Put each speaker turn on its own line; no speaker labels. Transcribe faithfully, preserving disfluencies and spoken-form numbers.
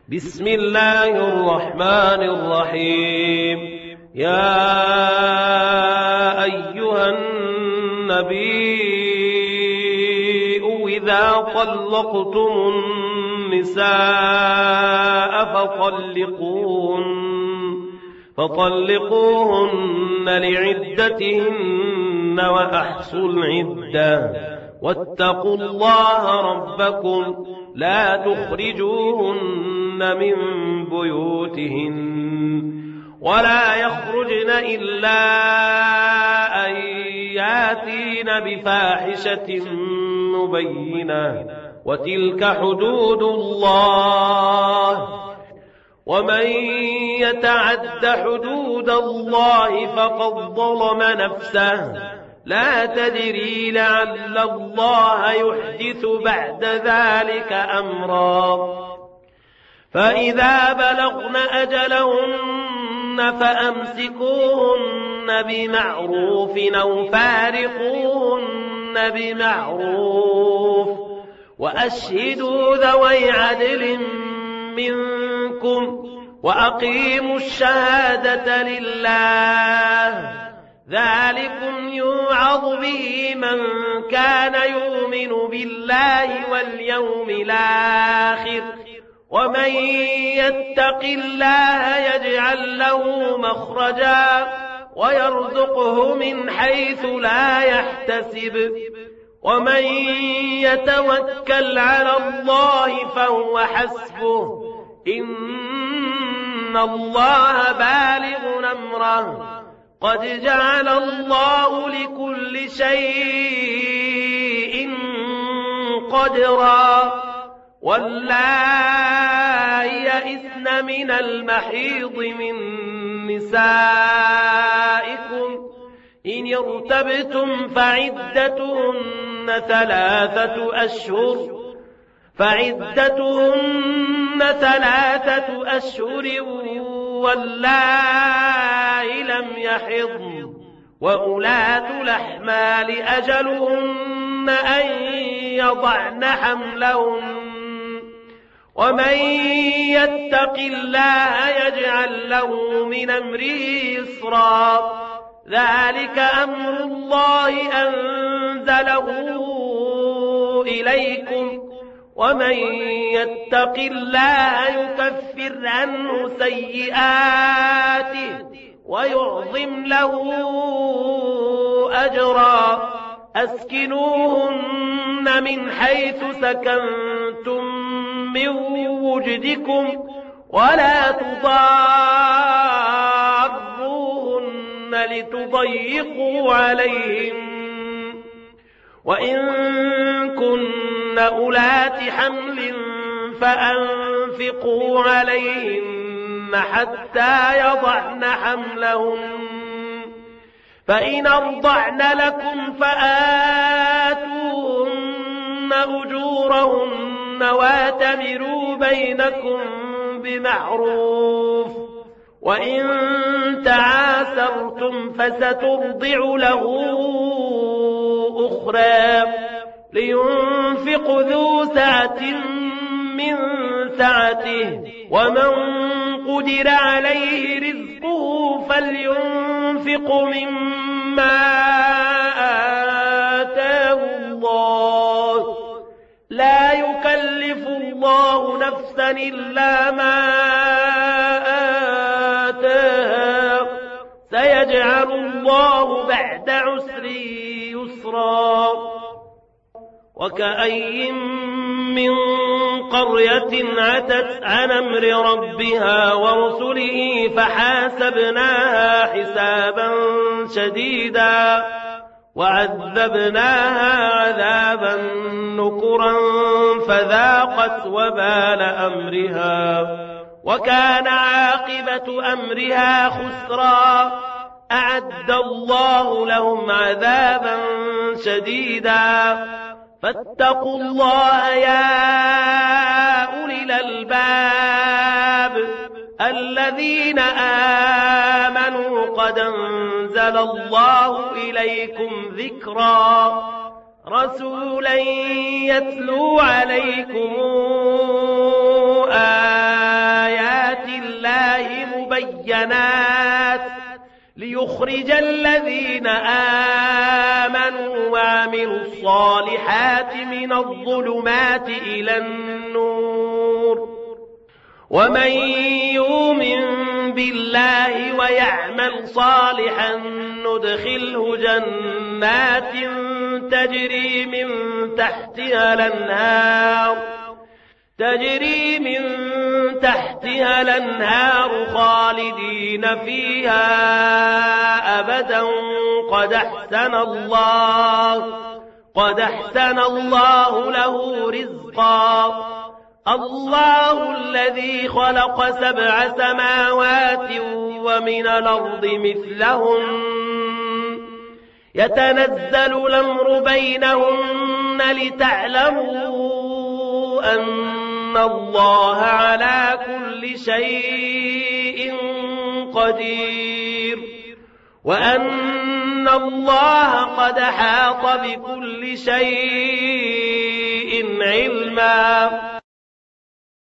بسم الله الرحمن الرحيم. يا أيها النبي إذا طلقتم النساء فطلقوهن, فطلقوهن لعدتهن وأحصوا العدة واتقوا الله ربكم لا تخرجوهن من بيوتهن ولا يخرجن إلا أن ياتين بفاحشة مبينة وتلك حدود الله ومن يتعد حدود الله فقد ظلم نفسه لا تدري لعل الله يحدث بعد ذلك أمرا. فإذا بلغن أجلهن فأمسكوهن بمعروف أو فارقوهن بمعروف وأشهدوا ذوي عدل منكم وأقيموا الشهادة لله ذلكم يوعظ به من كان يؤمن بالله واليوم الآخر ومن يتق الله يجعل له مخرجا ويرزقه من حيث لا يحتسب ومن يتوكل على الله فهو حسبه إن الله بالغ أمره قد جعل الله لكل شيء قدرا. واللائي يئسن من المحيض من نسائكم إن ارتبتم فعدتهن ثلاثة أشهر فعدتهن ثلاثة أشهر واللائي لم يحضن وأولاة الأحمال أجلهن أن يضعن حملهن ومن يتق الله يجعل له من أمره يسرا ذلك أمر الله أنزله إليكم ومن يتق الله يكفر عنه سيئاته ويعظم له أجرا. أسكنوهن من حيث سكنتم من وجدكم ولا تضاروهن لتضيقوا عليهم وإن كن أولات حمل فأنفقوا عليهن حتى يضعن حملهن فإن أرضعن لكم فآتوهن أجورهن واتمروا بينكم بمعروف وإن تعاسرتم فسترضع له أخرى لينفق ذو سعة من سعته ومن قدر عليه رزقه فلينفق مما آتاه الله لا يكلف الله نفسا إلا ما آتاها سيجعل الله بعد عسر يسرا. وكأي من قرية عتت عن أمر ربها ورسله فحاسبناها حسابا شديدا وعذبناها عذابا نكرا فذاقت وبال أمرها وكان عاقبة أمرها خسرا. أعد الله لهم عذابا شديدا فاتقوا الله يا أولي الألباب الذين آمنوا قد أنزل الله إليكم ذكرا رسولا يتلو عليكم آه بينات ليخرج الذين آمنوا وعملوا الصالحات من الظلمات إلى النور ومن يؤمن بالله ويعمل صالحا ندخله جنات تجري من تحتها الأنهار تجري من تحتها الأنهار خالدين فيها أبدا قد أحسن الله قد أحسن الله له رزقا الله الذي خلق سبع سماوات ومن الأرض مثلهن يتنزل الأمر بينهن لتعلموا أن الله على كل شيء قدير وأن الله قد حاط بكل شيء علما